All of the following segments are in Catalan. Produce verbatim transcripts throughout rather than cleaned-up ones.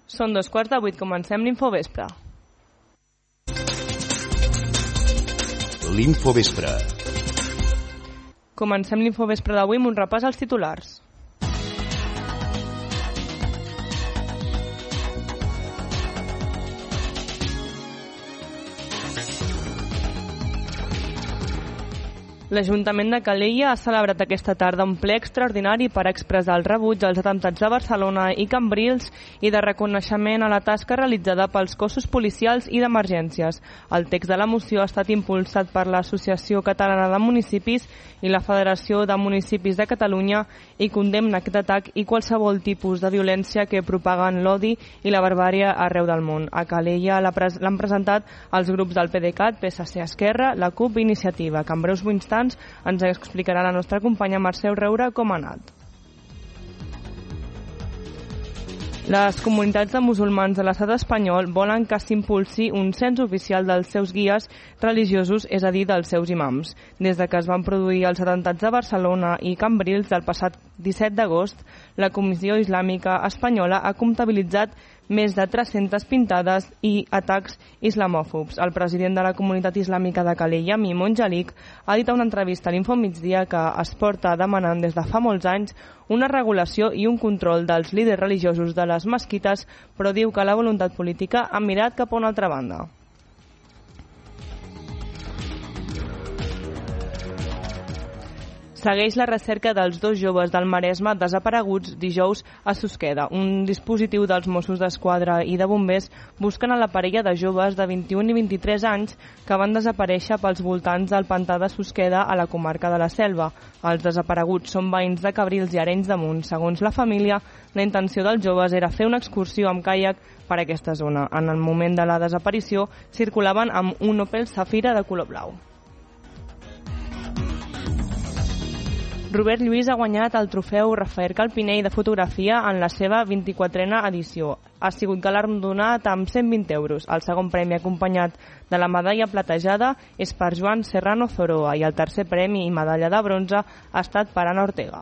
Són dos quarts de vuit, comencem l'Infovespre. L'Infovespre. Comencem l'Infovespre d'avui amb un repàs als titulars. L'Ajuntament de Calella ha celebrat aquesta tarda un ple extraordinari per expressar el rebuig als atemptats de Barcelona i Cambrils i de reconeixement a la tasca realitzada pels cossos policials i d'emergències. El text de la moció ha estat impulsat per l'Associació Catalana de Municipis i la Federació de Municipis de Catalunya i condemna aquest atac i qualsevol tipus de violència que propaguen l'odi i la barbària arreu del món. A Calella l'han presentat els grups del PDeCAT, P S C Esquerra, la CUP i Iniciativa, que en breus instants ens explicarà la nostra companya Mercè Roura com ha anat. Les comunitats de musulmans de l'estat espanyol volen que s'impulsi un cens oficial dels seus guies religiosos, és a dir, dels seus imams. Des de que es van produir els atemptats de Barcelona i Cambrils del passat disset d'agost, la Comissió Islàmica Espanyola ha comptabilitzat més de tres-centes pintades i atacs islamòfobs. El president de la comunitat islàmica de Calella, Mimo Angelic, ha dit a una entrevista a l'Infomigdia que es porta demanant des de fa molts anys una regulació i un control dels líders religiosos de les mesquites, però diu que la voluntat política ha mirat cap a una altra banda. Segueix la recerca dels dos joves del Maresme desapareguts dijous a Susqueda. Un dispositiu dels Mossos d'Esquadra i de bombers busquen a la parella de joves de vint-i-un i vint-i-tres anys que van desaparèixer pels voltants del pantà de Susqueda a la comarca de la Selva. Els desapareguts són veïns de Cabrils i Arenys de Munt. Segons la família, la intenció dels joves era fer una excursió amb caiac per aquesta zona. En el moment de la desaparició circulaven amb un Opel Zafira de color blau. Robert Lluís ha guanyat el trofeu Rafael Calpinell de fotografia en la seva vint-i-quatrena edició. Ha sigut galardonat amb cent vint euros. El segon premi acompanyat de la medalla platejada és per Joan Serrano Zoroa i el tercer premi i medalla de bronze ha estat per Anna Ortega.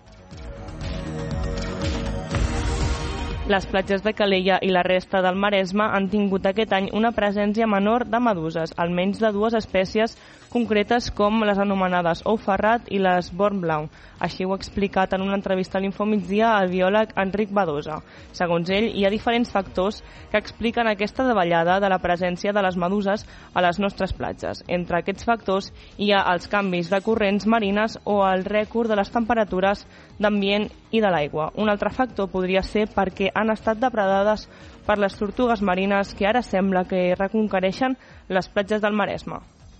Les platges de Calella i la resta del Maresme han tingut aquest any una presència menor de meduses, almenys de dues espècies concretes com les anomenades ou ferrat i les born blau. Així ho ha explicat en una entrevista a l'Infomigdia el biòleg Enric Badosa. Segons ell, hi ha diferents factors que expliquen aquesta davallada de la presència de les meduses a les nostres platges. Entre aquests factors hi ha els canvis de corrents marines o el rècord de les temperatures d'ambient i de l'aigua. Un altre factor podria ser perquè han estat depredades per les tortugues marines que ara sembla que reconquereixen les platges del Maresme.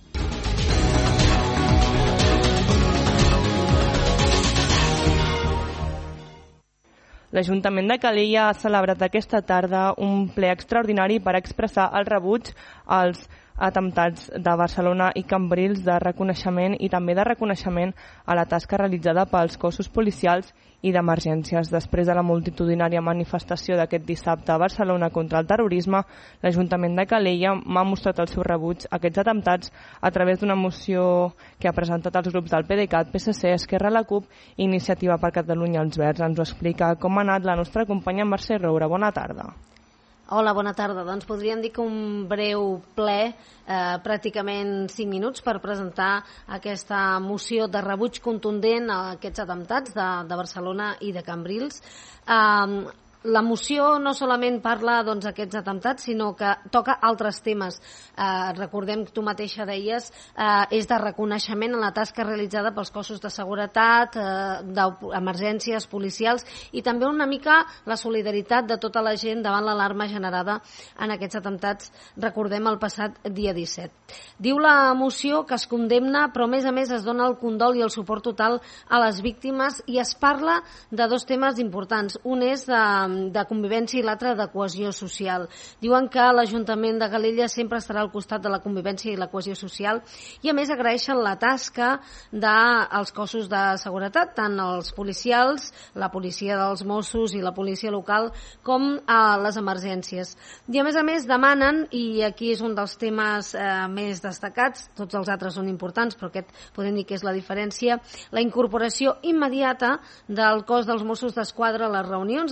L'Ajuntament de Calella ha celebrat aquesta tarda un ple extraordinari per expressar el rebuig als atemptats de Barcelona i Cambrils de reconeixement i també de reconeixement a la tasca realitzada pels cossos policials i d'emergències. Després de la multitudinària manifestació d'aquest dissabte a Barcelona contra el terrorisme, l'Ajuntament de Calella m'ha mostrat el seu rebuig a aquests atemptats a través d'una moció que ha presentat els grups del PDeCAT, P S C, Esquerra, la CUP i Iniciativa per Catalunya els Verds. Ens ho explica com ha anat la nostra companya Mercè Roura. Bona tarda. Hola, bona tarda. Doncs podríem dir que un breu ple, eh, pràcticament cinc minuts, per presentar aquesta moció de rebuig contundent a aquests atemptats de, de Barcelona i de Cambrils. Eh, La moció no solament parla doncs, d'aquests atemptats, sinó que toca altres temes. Eh, recordem que tu mateixa deies, eh, és de reconeixement a la tasca realitzada pels cossos de seguretat, eh, d'emergències policials i també una mica la solidaritat de tota la gent davant l'alarma generada en aquests atemptats, recordem, el passat dia disset. Diu la moció que es condemna, però a més a més es dona el condol i el suport total a les víctimes i es parla de dos temes importants. Un és de de convivència i l'altre de cohesió social. Diuen que l'Ajuntament de Calella sempre estarà al costat de la convivència i la cohesió social i a més agraeixen la tasca dels cossos de seguretat, tant els policials, la policia dels Mossos i la policia local, com a les emergències. I a més a més demanen, i aquí és un dels temes eh, més destacats, tots els altres són importants, però aquest podem dir que és la diferència, la incorporació immediata del cos dels Mossos d'Esquadra a les reunions, als grups de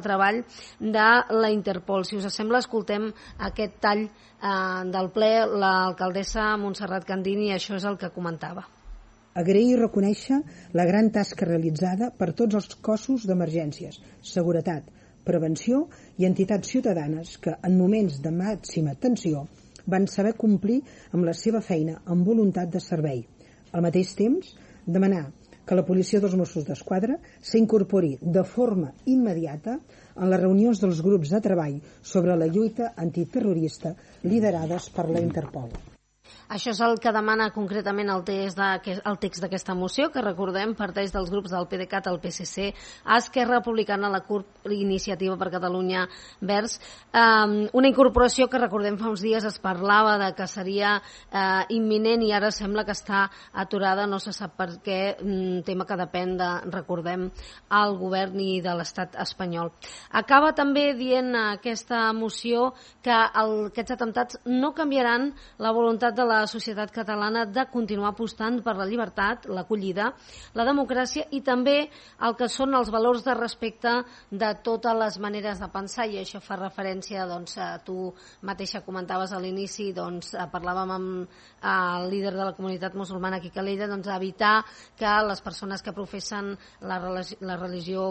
de treball de la Interpol. Si us sembla, escoltem aquest tall eh, del ple, l'alcaldessa Montserrat Candini, i això és el que comentava. Agrair i reconèixer la gran tasca realitzada per tots els cossos d'emergències, seguretat, prevenció i entitats ciutadanes que, en moments de màxima tensió, van saber complir amb la seva feina amb voluntat de servei. Al mateix temps, demanar que la policia dels Mossos d'Esquadra s'incorpori de forma immediata en les reunions dels grups de treball sobre la lluita antiterrorista liderades per la Interpol. Això és el que demana concretament el text d'aquesta moció, que recordem parteix dels grups del PDeCAT, el P S C, Esquerra Republicana, la CUP, Iniciativa per Catalunya Verds. Um, una incorporació que recordem fa uns dies es parlava de que seria uh, imminent i ara sembla que està aturada, no se sap per què, un tema que depèn de, recordem, el govern i de l'estat espanyol. Acaba també dient aquesta moció que el, aquests atemptats no canviaran la voluntat de la societat catalana de continuar apostant per la llibertat, l'acollida, la democràcia i també el que són els valors de respecte de totes les maneres de pensar, i això fa referència, doncs, a tu mateixa comentaves a l'inici, doncs, parlàvem amb el líder de la comunitat musulmana aquí a Lleida, doncs, evitar que les persones que professen la religió, la religió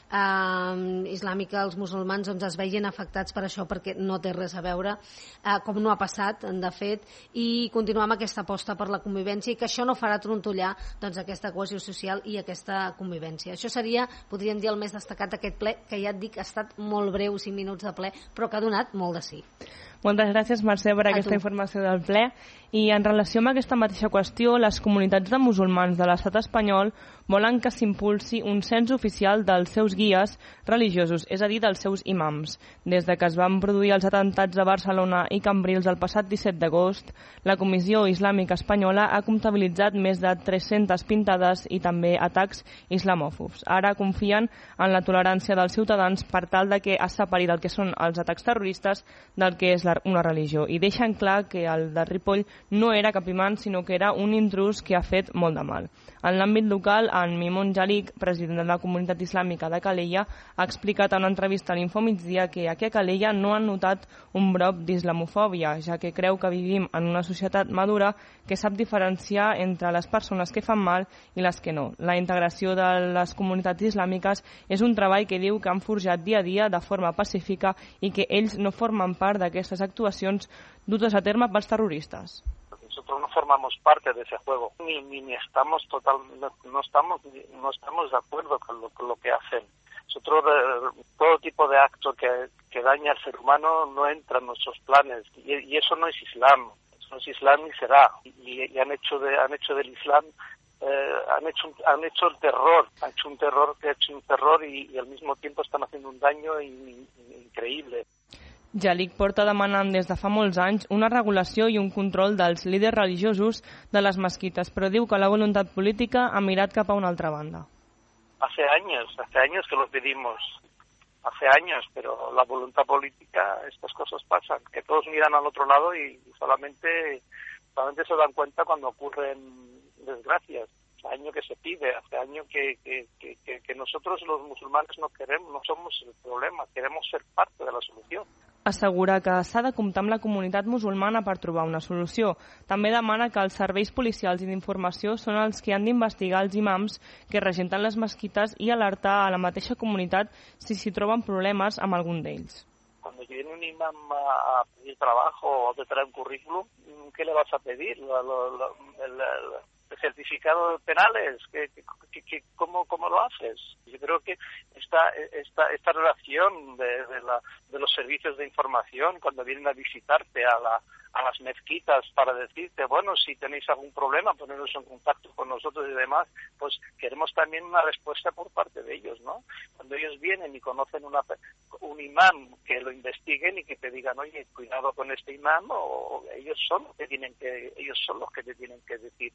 eh, islàmica, els musulmans, doncs, es vegin afectats per això, perquè no té res a veure, eh, com no ha passat, de fet, i continuar amb aquesta aposta per la convivència, i que això no farà trontollar, doncs, aquesta cohesió social i aquesta convivència. Això seria, podríem dir, el més destacat d'aquest ple, que ja et dic ha estat molt breu, cinc minuts de ple, però que ha donat molt de sí. Moltes gràcies, Mercè, per aquesta informació del ple. I en relació amb aquesta mateixa qüestió, les comunitats de musulmans de l'estat espanyol volen que s'impulsi un cens oficial dels seus guies religiosos, és a dir, dels seus imams. Des de que es van produir els atemptats a Barcelona i Cambrils el passat disset d'agost, la Comissió Islàmica Espanyola ha comptabilitzat més de tres-centes pintades i també atacs islamòfobs. Ara confien en la tolerància dels ciutadans per tal de que es separi del que són els atacs terroristes del que és una religió, i deixen clar que el de Ripoll no era cap imam, sinó que era un intrús que ha fet molt de mal. En l'àmbit local, en Mimon Jalik, president de la comunitat islàmica de Calella, ha explicat en una entrevista a l'Infomigdia que aquí a Calella no han notat un brot d'islamofòbia, ja que creu que vivim en una societat madura que sap diferenciar entre les persones que fan mal i les que no. La integració de les comunitats islàmiques és un treball que diu que han forjat dia a dia de forma pacífica i que ells no formen part d'aquestes actuacions dutes a terme pels terroristes. Nosotros no formamos parte de ese juego, ni, ni, ni estamos total, no, no estamos no estamos de acuerdo con lo, con lo que hacen. Nosotros eh, todo tipo de acto que, que daña al ser humano no entra en nuestros planes, y, y eso no es Islam, eso no es Islam ni será. Y, y han hecho de, han hecho del Islam eh, han hecho han hecho el terror, han hecho un terror que ha hecho un terror y, y al mismo tiempo están haciendo un daño in, in, increíble. Jalik porta demanant des de fa molts anys una regulació i un control dels líders religiosos de les mesquites, però diu que la voluntat política ha mirat cap a una altra banda. Hace años, hace años que lo pedimos, hace años, pero la voluntad política, estas cosas pasan, que todos miran al otro lado y solamente, solamente se dan cuenta cuando ocurren desgracias. Hace años que se pide, hace años que, que, que, que nosotros los musulmanes no queremos, no somos el problema, queremos ser parte de la solución. Assegura que s'ha de comptar amb la comunitat musulmana per trobar una solució. També demana que els serveis policials i d'informació són els que han d'investigar els imams que regenten les mesquites i alertar a la mateixa comunitat si s'hi troben problemes amb algun d'ells. Cuando viene un imam a pedir trabajo o te trae un currículum, ¿qué le vas a pedir? Lo, lo, lo, el, el certificado penales, ¿qué, qué, qué, cómo, ¿cómo lo haces? Yo creo que esta, esta, esta relación de, de, la, de los servicios de información cuando vienen a visitarte a, la, a las mezquitas para decirte, bueno, si tenéis algún problema, poneros en contacto con nosotros y demás, pues queremos también una respuesta por parte de ellos, ¿no? Cuando ellos vienen y conocen una, un imam, que lo investiguen y que te digan, oye, cuidado con este imam, o ellos son los que tienen que, ellos son los que te tienen que decir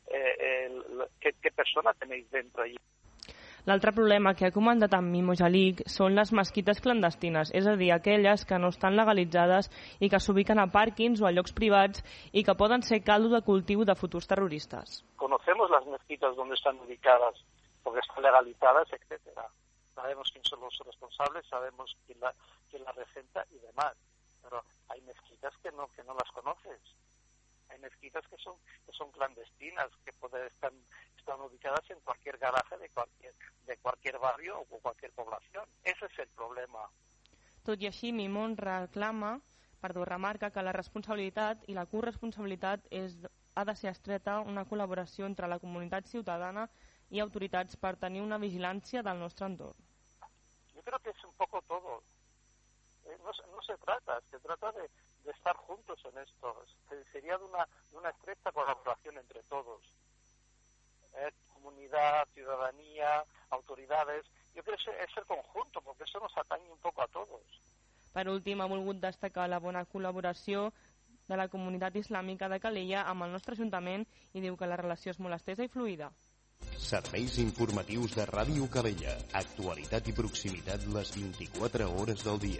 eh, el, qué, qué persona tenéis dentro allí. L'altre problema que ha comentat amb Mimo Jalik són les mesquites clandestines, és a dir, aquelles que no estan legalitzades i que s'ubiquen a pàrquings o a llocs privats i que poden ser caldo de cultiu de futurs terroristes. Conocemos las mezquitas donde están ubicadas, porque están legalizadas, etcétera. sabemos quién son los responsables, sabemos quién la, quién la regenta y demás, pero hay mezquitas que no que no las conoces, hay mezquitas que son que son clandestinas, que pueden estar están ubicadas en cualquier garaje de cualquier de cualquier barrio o cualquier población. Ese es el problema. Tot i així, Mimón reclama, perdó, remarca que la responsabilitat i la corresponsabilitat és, ha de ser estreta una col·laboració entre la comunitat ciutadana y autoridades para tener una vigilancia del nuestro entorno. Yo creo que es un poco todo. Eh, no, no se trata, se trata de, de estar juntos en esto. Sería de una, de una estrecha colaboración entre todos. Eh, comunidad, ciudadanía, autoridades. Yo creo que es el conjunto, porque eso nos atañe un poco a todos. Per últim, ha volgut destacar la bona col·laboració de la comunitat islàmica de Calella amb el nostre ajuntament i diu que la relació és molt estesa i fluida. Serveis informatius de Ràdio Calella. Actualitat i proximitat les vint-i-quatre hores del dia.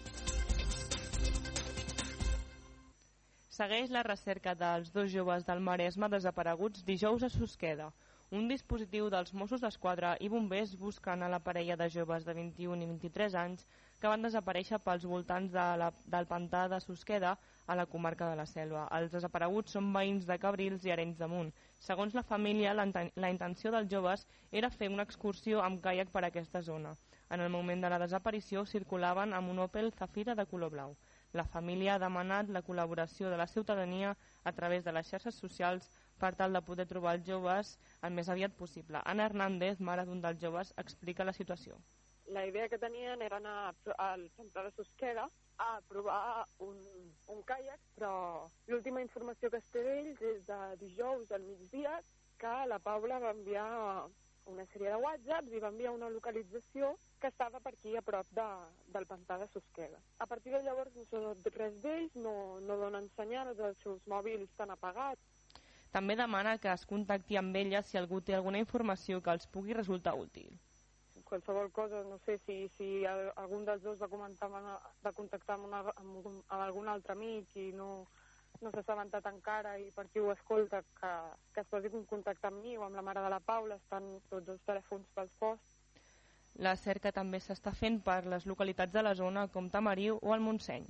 Segueix la recerca dels dos joves del Maresme desapareguts dijous a Susqueda. Un dispositiu dels Mossos d'Esquadra i bombers busquen a la parella de joves de vint-i-un i vint-i-tres anys que van desaparèixer pels voltants de la, del pantà de Susqueda a la comarca de la Selva. Els desapareguts són veïns de Cabrils i Arenys de Munt. Segons la família, la, la intenció dels joves era fer una excursió amb caiac per aquesta zona. En el moment de la desaparició circulaven amb un Opel Zafira de color blau. La família ha demanat la col·laboració de la ciutadania a través de les xarxes socials per tal de poder trobar els joves el més aviat possible. Ana Hernández, mare d'un dels joves, explica la situació. La idea que tenien era anar al centre de Susqueda a provar un, un caiac, però l'última informació que es té d'ells és de dijous al migdia que la Paula va enviar una sèrie de whatsapps i va enviar una localització que estava per aquí a prop de, del pantà de Susqueda. A partir de llavors no sé res d'ells, no, no donen senyals, els seus mòbils estan apagats. També demana que es contacti amb ella si algú té alguna informació que els pugui resultar útil. Qualsevol cosa, no sé si, si algun dels dos va, comentar, va contactar amb, una, amb, un, amb algun altre amic i no, no s'ha assabentat encara i per qui ho escolta que, que es posi en contacte amb mi o amb la mare de la Paula, estan tots els telèfons pels posts. La cerca també s'està fent per les localitats de la zona com Tamariu o el Montseny.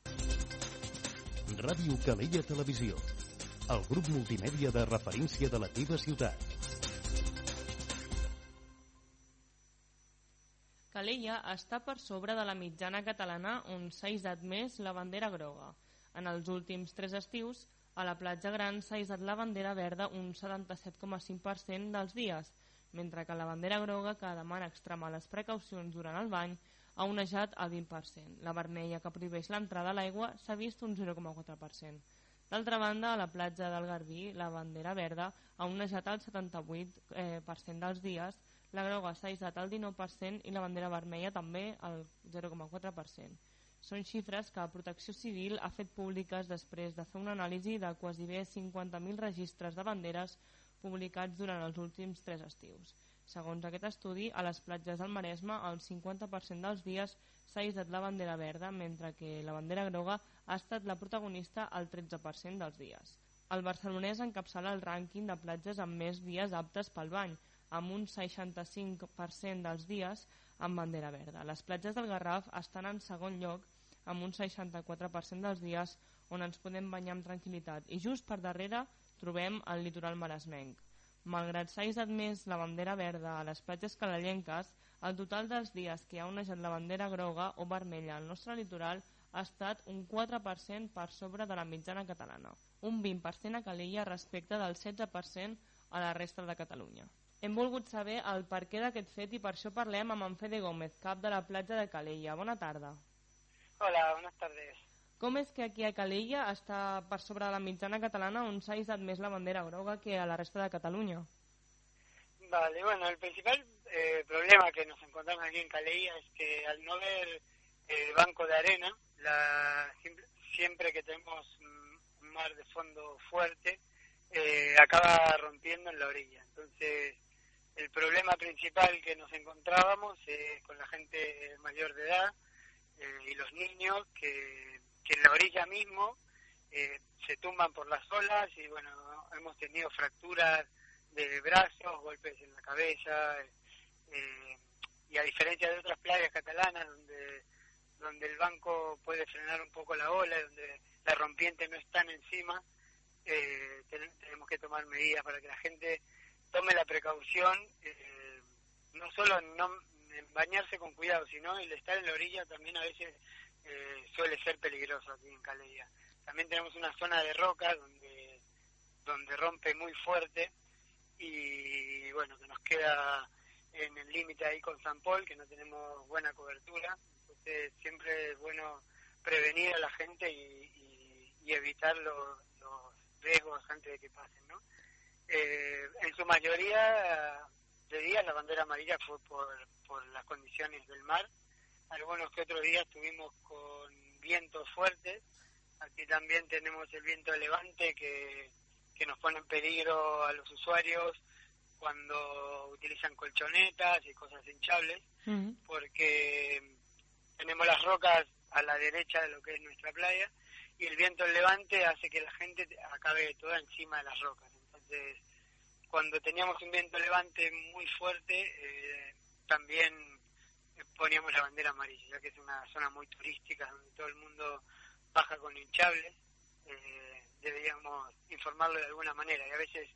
Ràdio Calella Televisió, el grup multimèdia de referència de la teva ciutat. Calella està per sobre de la mitjana catalana on s'ha hissat més la bandera groga. En els últims tres estius, a la platja Gran s'ha hissat la bandera verda un setanta-set coma cinc per cent dels dies, mentre que la bandera groga, que demana extremar les precaucions durant el bany, ha onejat el vint per cent. La vermella, que prohibeix l'entrada a l'aigua, s'ha vist un zero coma quatre per cent. D'altra banda, a la platja del Garbí, la bandera verda ha onejat el setanta-vuit per cent dels dies, la groga s'ha hissat el dinou per cent i la bandera vermella també el zero coma quatre per cent. Són xifres que Protecció Civil ha fet públiques després de fer una anàlisi de quasi bé cinquanta mil registres de banderes publicats durant els últims tres estius. Segons aquest estudi, a les platges del Maresme, el cinquanta per cent dels dies s'ha hissat la bandera verda, mentre que la bandera groga ha estat la protagonista el tretze per cent dels dies. El barcelonès encapçala el rànquing de platges amb més dies aptes pel bany, amb un seixanta-cinc per cent dels dies amb bandera verda. Les platges del Garraf estan en segon lloc amb un seixanta-quatre per cent dels dies on ens podem banyar amb tranquil·litat i just per darrere trobem el litoral maresmenc. Malgrat s'ha hissat més la bandera verda a les platges calellenques, el total dels dies que ha onejat la bandera groga o vermella al nostre litoral ha estat un quatre per cent per sobre de la mitjana catalana, un vint per cent a Calella respecte del setze per cent a la resta de Catalunya. Hem volgut saber el perquè d'aquest fet i per això parlem amb en Fede Gómez, cap de la platja de Calella. Bona tarda. Hola, buenas tardes. Com és que aquí a Calella està per sobre de la mitjana catalana on s'ha hissat més la bandera groga que a la resta de Catalunya? Vale, bueno, el principal eh, problema que nos encontramos aquí en Calella es que al no ver el banco de arena, la, siempre, siempre que tenemos un mar de fondo fuerte, eh, acaba rompiendo en la orilla. Entonces, el problema principal que nos encontrábamos es con la gente mayor de edad eh, y los niños que, que en la orilla mismo eh, se tumban por las olas y bueno, hemos tenido fracturas de brazos, golpes en la cabeza, eh, y a diferencia de otras playas catalanas donde donde el banco puede frenar un poco la ola, donde la rompiente no es tan encima, eh, ten, tenemos que tomar medidas para que la gente tome la precaución, eh, no solo no en bañarse con cuidado, sino el estar en la orilla también a veces eh, suele ser peligroso aquí en Calella. También tenemos una zona de rocas donde donde rompe muy fuerte y bueno, que nos queda en el límite ahí con San Paul, que no tenemos buena cobertura. Entonces siempre es bueno prevenir a la gente y, y, y evitar los, los riesgos antes de que pasen, ¿no? Eh, en su mayoría de días la bandera amarilla fue por, por las condiciones del mar. Algunos que otros días estuvimos con vientos fuertes. Aquí también tenemos el viento de levante que, que nos pone en peligro a los usuarios cuando utilizan colchonetas y cosas hinchables, uh-huh. porque tenemos las rocas a la derecha de lo que es nuestra playa y el viento del levante hace que la gente acabe toda encima de las rocas. Entonces, cuando teníamos un viento levante muy fuerte, eh, también poníamos la bandera amarilla, ya que es una zona muy turística donde todo el mundo baja con hinchables. Eh, deberíamos informarlo de alguna manera y a veces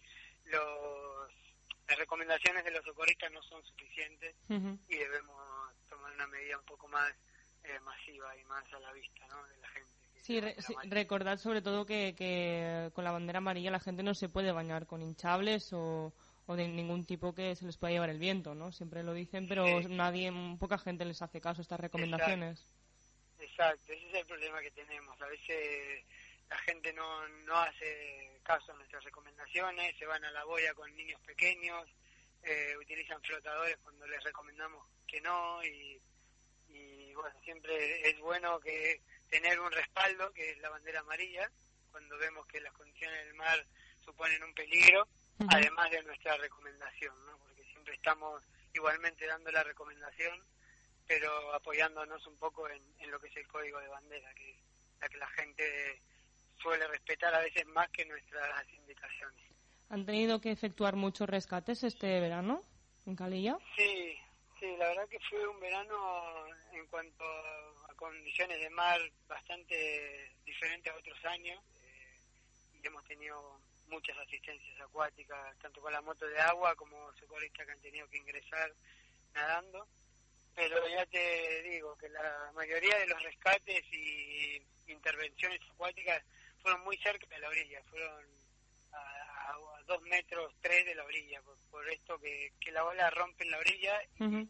los las recomendaciones de los socorristas no son suficientes uh-huh. y debemos tomar una medida un poco más eh, masiva y más a la vista, ¿no?, de la gente. Sí, re- sí recordad sobre todo que, que con la bandera amarilla la gente no se puede bañar con hinchables o, o de ningún tipo que se les pueda llevar el viento, ¿no? Siempre lo dicen, pero sí. nadie, poca gente les hace caso a estas recomendaciones. Exacto. Exacto, ese es el problema que tenemos. A veces la gente no, no hace caso a nuestras recomendaciones, se van a la boya con niños pequeños, eh, utilizan flotadores cuando les recomendamos que no, y, y bueno, siempre es bueno que tener un respaldo, que es la bandera amarilla, cuando vemos que las condiciones del mar suponen un peligro, uh-huh. además de nuestra recomendación, ¿no? Porque siempre estamos igualmente dando la recomendación, pero apoyándonos un poco en, en lo que es el código de bandera, que la que la gente suele respetar a veces más que nuestras indicaciones. ¿Han tenido que efectuar muchos rescates este verano en Calella? Sí, sí, la verdad que fue un verano en cuanto a condiciones de mar bastante diferente a otros años. Eh, y hemos tenido muchas asistencias acuáticas, tanto con la moto de agua como socorristas que han tenido que ingresar nadando. Pero ya te digo que la mayoría de los rescates y intervenciones acuáticas fueron muy cerca de la orilla, fueron a, a, a dos metros, tres de la orilla, por, por esto que, que la ola rompe en la orilla y, uh-huh.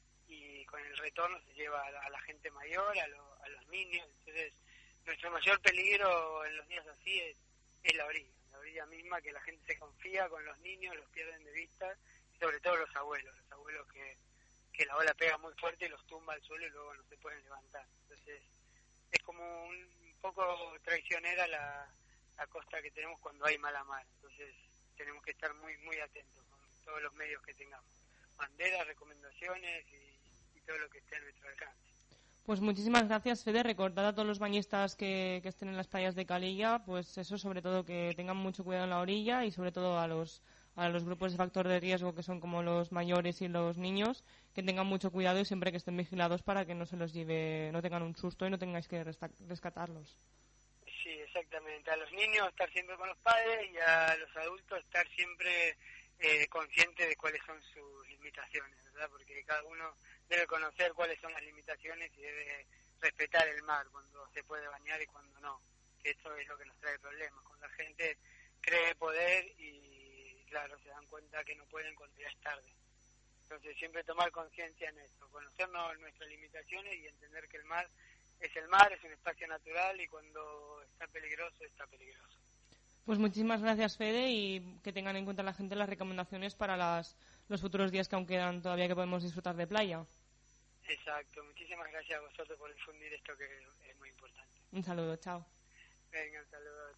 y con el retorno se lleva a la, a la gente mayor, a, lo, a los niños. Entonces, nuestro mayor peligro en los días así es, es la orilla, la orilla misma, que la gente se confía con los niños, los pierden de vista, y sobre todo los abuelos, los abuelos que, que la ola pega muy fuerte y los tumba al suelo y luego no se pueden levantar. Entonces, es como un poco traicionera la, la costa que tenemos cuando hay mala mar. Entonces tenemos que estar muy muy atentos con todos los medios que tengamos, banderas, recomendaciones y, y todo lo que esté a nuestro alcance. Pues muchísimas gracias, Fede. Recordad a todos los bañistas que, que estén en las playas de Calella, pues eso, sobre todo que tengan mucho cuidado en la orilla y sobre todo a los a los grupos de factor de riesgo que son como los mayores y los niños, que tengan mucho cuidado y siempre que estén vigilados para que no se los lleve, no tengan un susto y no tengáis que rescatarlos. Sí, exactamente. A los niños estar siempre con los padres y a los adultos estar siempre eh, conscientes de cuáles son sus limitaciones, ¿verdad? Porque cada uno debe conocer cuáles son las limitaciones y debe respetar el mar, cuando se puede bañar y cuando no. Que esto es lo que nos trae problemas. Cuando la gente cree poder y claro, se dan cuenta que no pueden cuando ya es tarde. Entonces siempre tomar conciencia en esto, conocernos nuestras limitaciones y entender que el mar es el mar, es un espacio natural y cuando está peligroso, está peligroso. Pues muchísimas gracias, Fede, y que tengan en cuenta la gente las recomendaciones para las, los futuros días que aún quedan todavía que podemos disfrutar de playa. Exacto, muchísimas gracias a vosotros por difundir esto que es muy importante. Un saludo, chao. Venga, un saludo.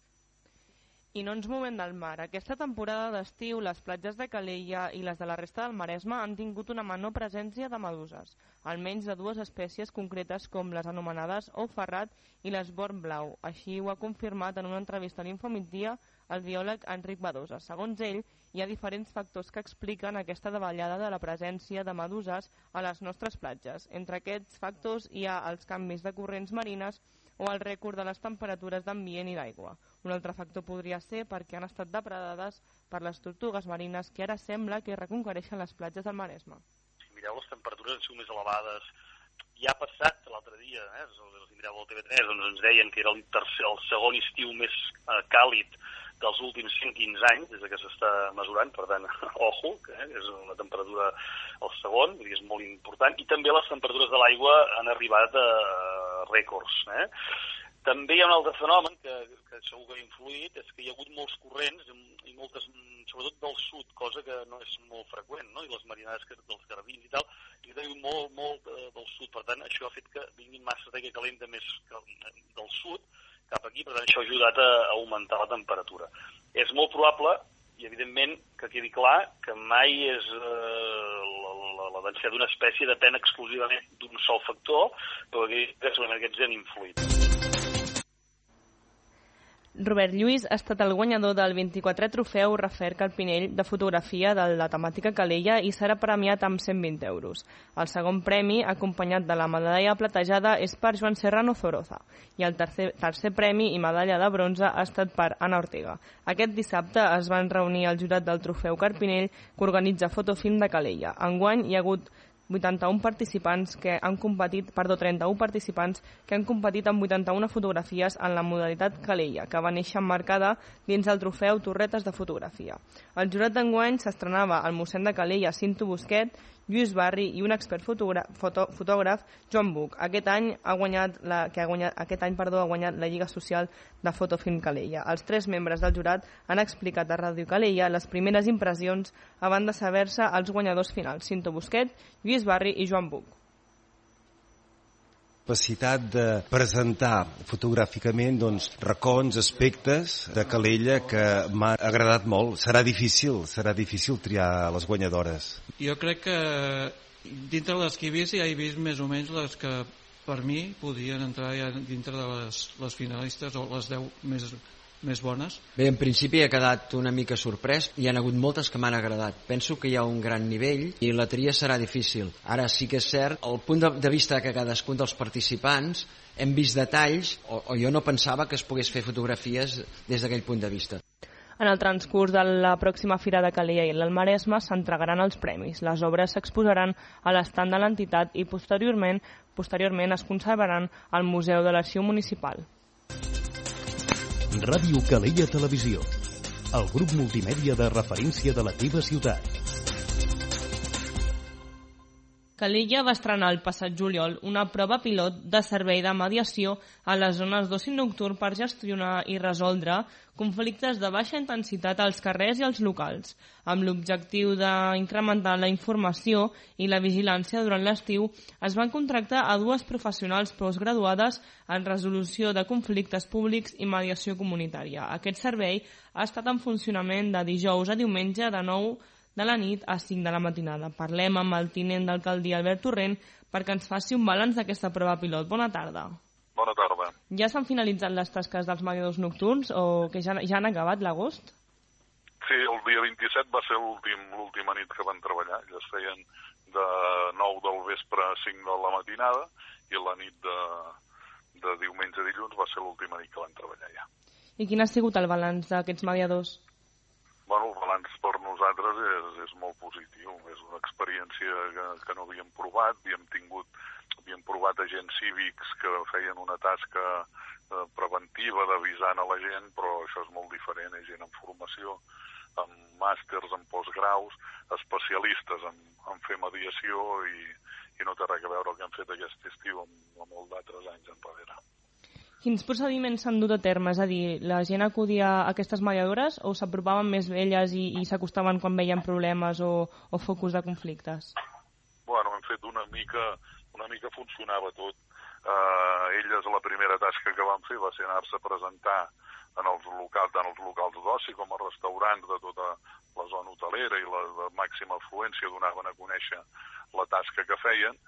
I no ens movem del mar. Aquesta temporada d'estiu, les platges de Calella i les de la resta del Maresme han tingut una menor presència de meduses, almenys de dues espècies concretes com les anomenades ou ferrat i l'esborn blau. Així ho ha confirmat en una entrevista a l'Infomigdia el biòleg Enric Badosa. Segons ell, hi ha diferents factors que expliquen aquesta davallada de la presència de meduses a les nostres platges. Entre aquests factors hi ha els canvis de corrents marines o el rècord de les temperatures d'ambient i d'aigua. Un altre factor podria ser perquè han estat depredades per les tortugues marines que ara sembla que reconquereixen les platges del Maresme. Si mireu, les temperatures han sigut més elevades. Ja ha passat l'altre dia, eh, si mireu el T V tres, doncs ens deien que era el, tercer, el segon estiu més eh, càlid dels últims cent quinze anys, des que s'està mesurant, per tant, ojo, que eh, és una temperatura el segon, vull dir, és molt important, i també les temperatures de l'aigua han arribat a rècords. Eh? També hi ha un altre fenomen que, que segur que ha influït, és que hi ha hagut molts corrents, i moltes, sobretot del sud, cosa que no és molt freqüent, no? I les marinades dels garbins i tal, i ha hagut molt, molt eh, del sud, per tant, això ha fet que vinguin massa d'aigua calenta més que del sud cap aquí, per tant, això ha ajudat a augmentar la temperatura. És molt probable, i evidentment que quedi clar, que mai és eh, la, la, la densitat d'una espècie depèn exclusivament d'un sol factor, però que aquests han influït. Robert Lluís ha estat el guanyador del vint-i-quatrè trofeu Rafael Carpinell de fotografia de la temàtica Calella i serà premiat amb cent vint euros. El segon premi, acompanyat de la medalla platejada, és per Joan Serrano Zoroza i el tercer, tercer premi i medalla de bronze ha estat per Anna Ortega. Aquest dissabte es van reunir el jurat del trofeu Carpinell que organitza Fotofilm de Calella. Enguany hi ha hagut vuitanta-un participants que han competit, perdó, trenta-un participants que han competit amb vuitanta-una fotografies en la modalitat Calella, que va néixer emmarcada dins el trofeu Torretes de Fotografia. El jurat d'enguany s'estrenava el mossèn de Calella, Cinto Busquet, Lluís Barri i un expert fotògraf, fotògraf Joan Buch. Aquest any ha guanyat la, que ha guanyat, aquest any, perdó, ha guanyat la Lliga Social de Fotofilm Calella. Els tres membres del jurat han explicat a Ràdio Calella les primeres impressions abans de saber-se els guanyadors finals, Cinto Busquet, Lluís Barri i Joan Buch. Capacitat de presentar fotogràficament doncs, racons, aspectes de Calella que m'ha agradat molt. Serà difícil, serà difícil triar les guanyadores. Jo crec que dintre les que he vist ja he vist més o menys les que per mi podien entrar ja dintre de les, les finalistes o les deu més més bones. Bé, en principi he quedat una mica sorprès. Hi ha hagut moltes que m'han agradat. Penso que hi ha un gran nivell i la tria serà difícil. Ara sí que és cert, el punt de vista que cadascun dels participants hem vist detalls, o, o jo no pensava que es pogués fer fotografies des d'aquell punt de vista. En el transcurs de la pròxima Fira de Calella i el Maresme s'entregaran els premis. Les obres s'exposaran a l'estand de l'entitat i posteriorment, posteriorment es conservaran al Museu de l'Arxiu Municipal. Ràdio Calella Televisió, el grup multimèdia de referència de la teva ciutat. Calella va estrenar el passat juliol una prova pilot de servei de mediació a les zones d'oci nocturn per gestionar i resoldre conflictes de baixa intensitat als carrers i als locals, amb l'objectiu d'incrementar la informació i la vigilància durant l'estiu. Es van contractar a dues professionals postgraduades en resolució de conflictes públics i mediació comunitària. Aquest servei ha estat en funcionament de dijous a diumenge de nou de la nit a cinc de la matinada. Parlem amb el tinent d'alcaldia Albert Torrent perquè ens faci un balanç d'aquesta prova pilot. Bona tarda. Bona tarda. Ja s'han finalitzat les tasques dels mediadors nocturns o que ja, ja han acabat l'agost? Sí, el dia vint-i-set va ser l'última nit que van treballar. Ja es feien de nou del vespre a cinc de la matinada i la nit de, de diumenge a dilluns va ser l'última nit que van treballar ja. I quin ha sigut el balanç d'aquests mediadors? Bueno, el balanç per nosaltres és, és molt positiu. És una experiència que, que no havíem provat. Havíem tingut, havíem provat agents cívics que feien una tasca eh, preventiva d'avisant a la gent, però això és molt diferent. Hi ha gent en formació, amb màsters, en postgraus, especialistes en, en fer mediació i, i no té res a veure el que han fet aquest estiu amb, amb molt d'altres anys enrere. Quins procediments s'han dut a terme? És a dir, la gent acudia a aquestes mediadores o s'apropaven més elles i, i s'acostaven quan veien problemes o, o focus de conflictes? Bueno, hem fet una mica, una mica funcionava tot. Uh, elles la primera tasca que van fer va ser anar-se a presentar en els locals, tant els locals d'oci com els restaurants de tota la zona hotelera i la de màxima afluència donaven a conèixer la tasca que feien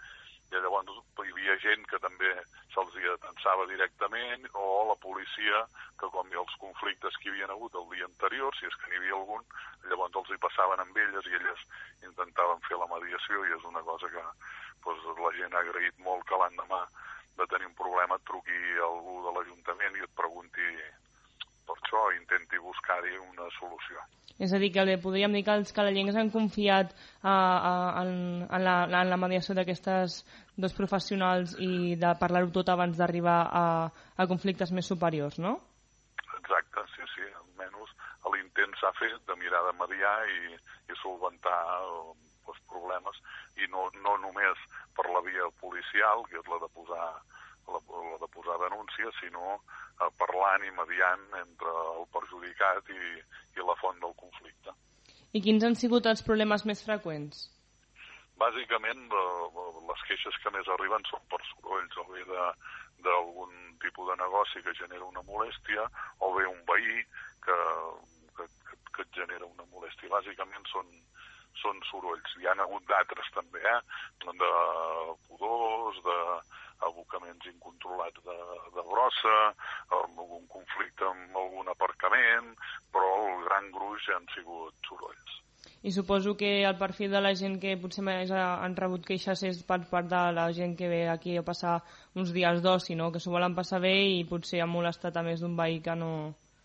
i llavors hi havia gent que també se'ls hi atensava directament, o la policia, que com els conflictes que hi havia hagut el dia anterior, si és que n'hi havia algun, llavors els hi passaven amb elles i elles intentaven fer la mediació, i és una cosa que doncs, la gent ha agraït molt, que l'endemà de tenir un problema et truqui algú de l'Ajuntament i et pregunti per això, intenti buscar-hi una solució. És a dir, que podríem dir que els calalencs han confiat a, a, en, en, la, en la mediació d'aquestes dos professionals i de parlar-ho tot abans d'arribar a, a conflictes més superiors, no? Exacte, sí, sí. Almenys l'intent s'ha fet de mirar de mediar i, i solventar els problemes, i no, no només per la via policial, que és la de posar, la, la de posar denúncia, sinó parlant i mediant entre el perjudicat i, i la font del conflicte. I quins han sigut els problemes més freqüents? Bàsicament, les queixes que més arriben són per sorolls, o bé d'algun tipus de negoci que genera una molèstia, o bé un veí que, que, que et genera una molèstia. Bàsicament són, són sorolls. Hi ha hagut d'altres també, eh? de pudors, de abocaments incontrolats de, de brossa, algun conflicte amb algun aparcament, però el gran gruix han sigut sorolls. I suposo que el perfil de la gent que potser més han rebut queixes és per part de la gent que ve aquí a passar uns dies d'oci, no? Que s'ho volen passar bé i potser han molestat a més d'un veí que no,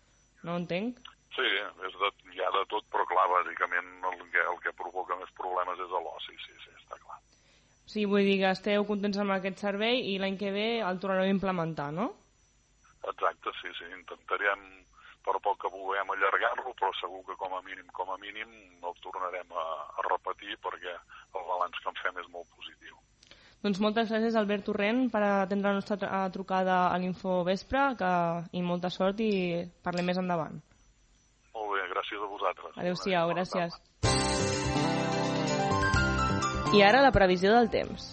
no entenc. Sí, és de, hi ha de tot, però clar, bàsicament el que, el que provoca més problemes és l'oci, sí, sí, està clar. Sí, vull dir que esteu contents amb aquest servei i l'any que ve el tornareu a implementar, no? Exacte, sí, sí. Intentarem, per poc que puguem, allargar-lo, però segur que com a mínim, com a mínim, el tornarem a, a repetir, perquè el balanç que en fem és molt positiu. Doncs moltes gràcies, Albert Torrent, per atendre la nostra trucada a l'Info Vespre, que, i molta sort i parlem més endavant. Molt bé, gràcies a vosaltres. Adéu-siau, gràcies. I ara la previsió del temps.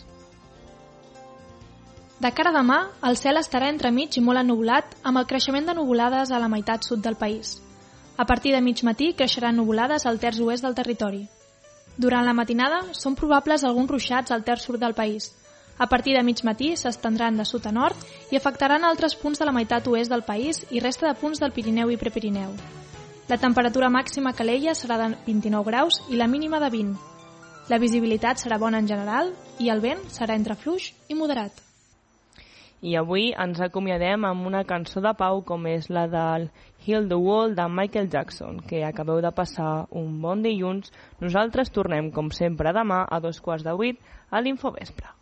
De cara a demà, el cel estarà entremig i molt ennuvolat, amb el creixement de nuvolades a la meitat sud del país. A partir de mig matí creixeran nuvolades al terç oest del territori. Durant la matinada són probables alguns ruixats al terç sud del país. A partir de mig matí s'estendran de sud a nord i afectaran altres punts de la meitat oest del país i resta de punts del Pirineu i Prepirineu. La temperatura màxima a Calella serà de vint-i-nou graus i la mínima de vint. La visibilitat serà bona en general i el vent serà entre fluix i moderat. I avui ens acomiadem amb una cançó de pau com és la del Heal the World de Michael Jackson, que acabeu de passar un bon dilluns. Nosaltres tornem, com sempre, demà a dos quarts de vuit a l'Infovespre.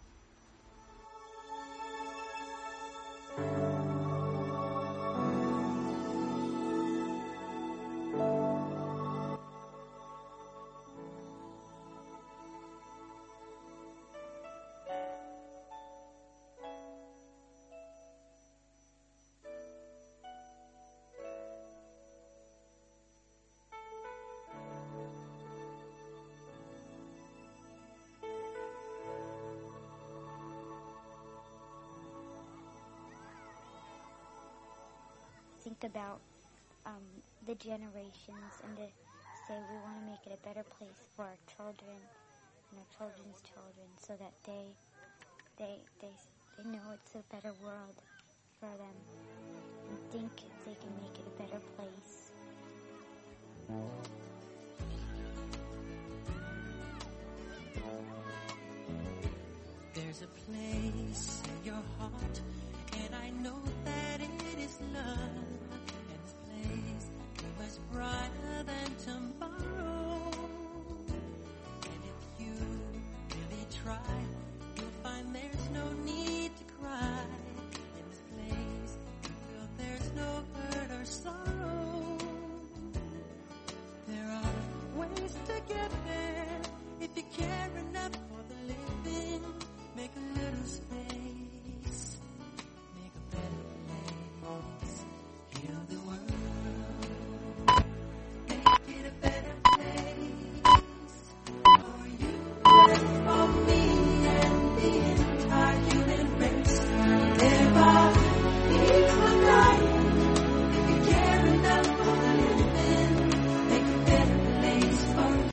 Think about um, the generations and to say we want to make it a better place for our children and our children's children, so that they they they they know it's a better world for them and think they can make it a better place. There's a place in your heart, and I know that it is love. And this place is much brighter than tomorrow. And if you really try, you'll find there's no need to cry. In this place, you feel there's no hurt or sorrow.